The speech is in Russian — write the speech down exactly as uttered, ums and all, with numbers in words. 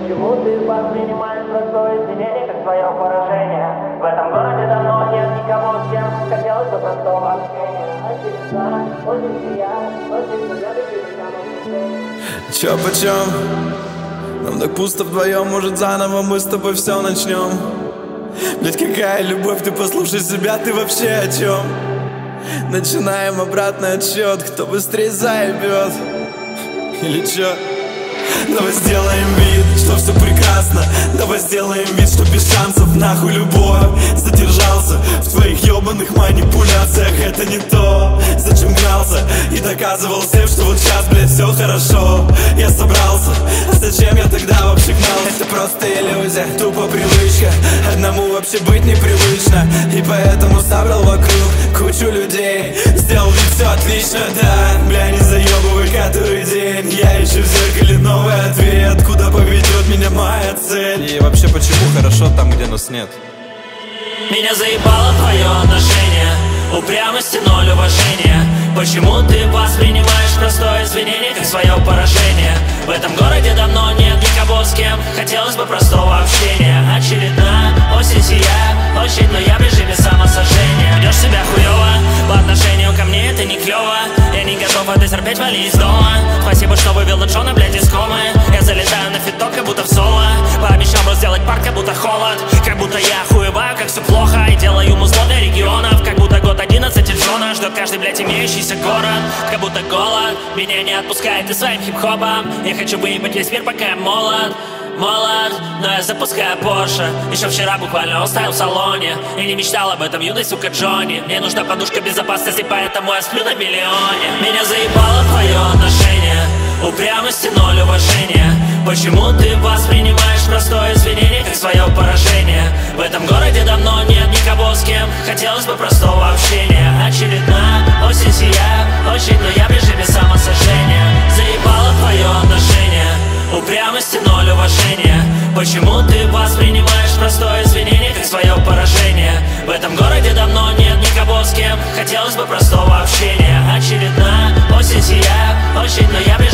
Почему ты воспринимаешь простое извинение как свое поражение? В этом городе давно нет никого, с кем хотелось бы простого общения. Очередная, очень приятно, очень приятно. Чё почем? Нам так пусто вдвоем, может заново мы с тобой все начнем. Блять, какая любовь, ты послушай себя, ты вообще о чем? Начинаем обратный отсчет, кто быстрее заебет. Или чё? Давай сделаем вид, что все прекрасно. Давай сделаем вид, что без шансов. Нахуй любовь, задержался в твоих ебаных манипуляциях. Это не то, зачем гнался и доказывал всем, что вот сейчас, блядь, все хорошо. Я собрался, а зачем я тогда вообще гнался? Это просто иллюзия, тупо привычка. Одному вообще быть непривычно. И поэтому собрал вокруг кучу людей. Сделал вид, все отлично, да. Бля, не заебывай который день. Я ищу в зеркале новый ответ, куда поведет меня моя цель. И вообще, почему хорошо там, где нас нет? Меня заебало твое отношение, упрямость и ноль уважения. Почему ты воспринимаешь простое извинение как свое поражение? В этом городе давно нет никого, с кем хотелось бы простого общения. Очередная осень сияет, очень, но я в режиме самосожжения. Ведешь себя хуёво, по отношению ко мне это не клёво. Я не готов это терпеть, вали из дома. Спасибо, что вывел Джона, блядь, из комы. Я залетаю на фиток, как будто в соло. Пообещал сделать парк, как будто холод. Как будто я хуеваю, как все плохо. И делаю музло для регионов. Как будто год одиннадцать и Джона ждет каждый, блядь, имеющийся город. Как будто голод меня не отпускает и своим хип-хопом. Я хочу выебать весь мир, пока я молод. Молод, но я запускаю Порше. Еще вчера буквально оставил в салоне. И не мечтал об этом юный, сука, Джонни. Мне нужна подушка безопасности, поэтому я сплю на миллионе. Меня заебало твое отношение, упрямость и ноль уважения. Почему ты воспринимаешь простое извинение как свое поражение? В этом городе давно нет никого, с кем хотелось бы простого общения. Очередная осень сияет, очень, но я в режиме самосожжения. Заебало твое отношение, упрямость и ноль уважения. Почему ты воспринимаешь простое извинение как свое поражение? В этом городе давно нет никого, с кем хотелось бы простого общения. Очередная осень сияет, очень, но я в режиме